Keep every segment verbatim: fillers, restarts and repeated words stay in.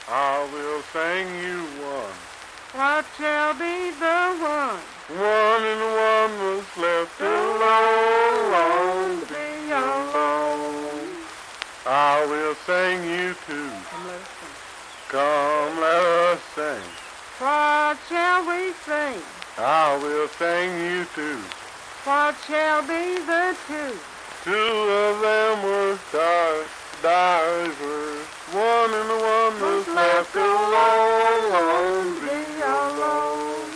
I will sing you one. What shall be the one? One and one was left alone, alone to be alone. I will sing you two. Come, let us sing. Come, let us sing. What shall we sing? I will sing you two. What shall be the two? Two of them were di- divers. One and one was left alone, alone to be alone.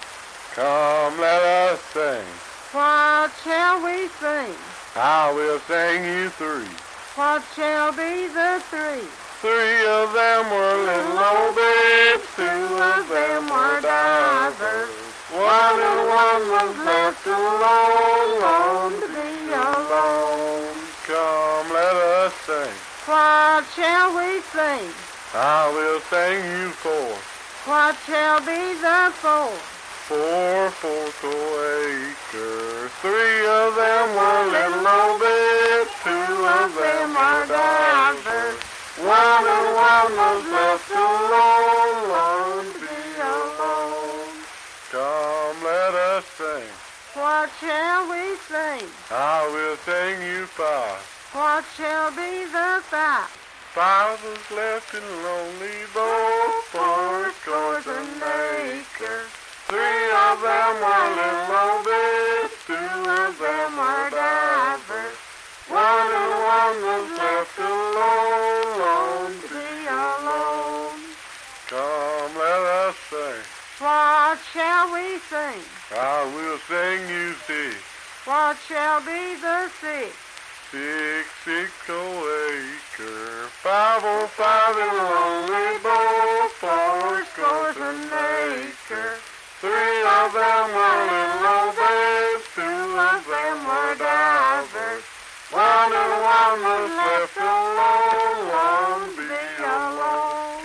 Come, let us sing. What shall we sing? I will sing you three. What shall be the three? Three of them were little old babes, two of them were divers. One and one was left alone, alone to be alone. Come, let us sing. What shall we sing? I will sing you four. What shall be the four? Four fourth acres. Three of them were little old babes, two of them were divers. One and one was left alone, alone to be alone. Come, let us sing. What shall we sing? I will sing you five. What shall be the five? Five was left in lonely boat, four scores an acre. Three of them were little old babes, two of them were divers. One and one was left alone, alone to be alone. Come, let us sing. What shall we sing? I will sing you six. What shall be the six? Six, six oh acre. Five oh five in a lonely boat, four scores an acre. Three of them were little old babes, two of them were divers. One and one was left alone, alone to be alone.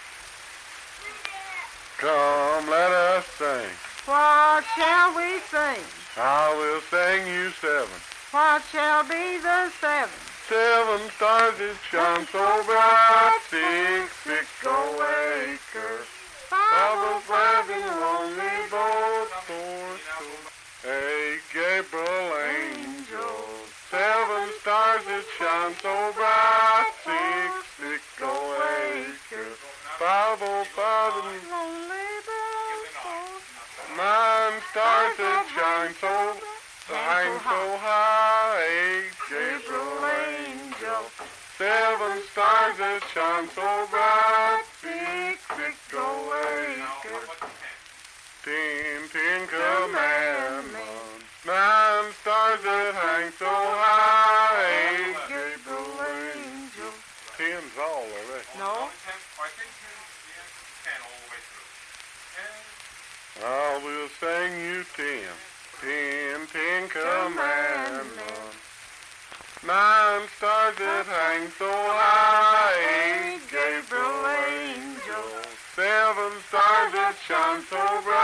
Come, let us sing. What shall we sing? I will sing you seven. What shall be the seven? Seven stars that shine so bright, six, six oh acres. Five of five in a lonely boat, four so eight Gabriel angels. Seven stars that shine so bright, six, six oh acres. Five oh five in Lonely boat. nine stars that shine so shine so high, eight Gabriel angels. Seven stars that shine so bright, six, six oh acres. Ten, ten commandments. Nine stars that hang so high, eight Gabriel angels. Ten's all, I reckon. No. I think ten all the way through. I will sing you ten. Ten, ten commandments. Nine stars that hang so high, eight Gabriel angels. Seven stars that shine so bright.